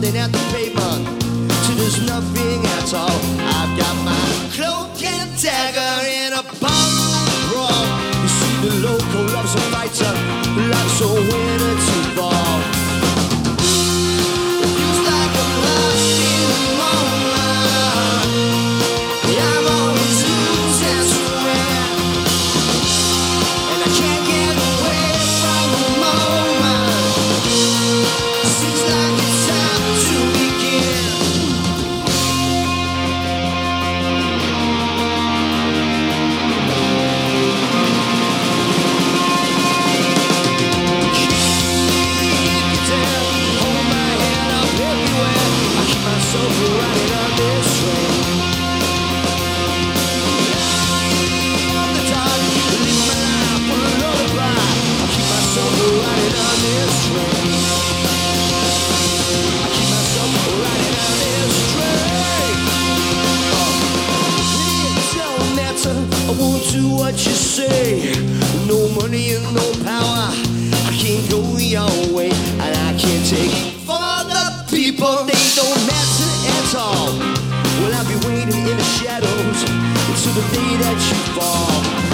pounding at the pavement till there's nothing at all. I've got my cloak and dagger in a bottle brawl. You see the local loves a fighter, loves a winner to fall. It feels like I'm lost in the moment. I'm always losing somewhere, and I can't get away from the moment. Seems like it's time to begin. I won't do what you say. No money and no power. I can't go your way, and I can't take for the people. They don't matter at all. Well, I'll be waiting in the shadows until the day that you fall.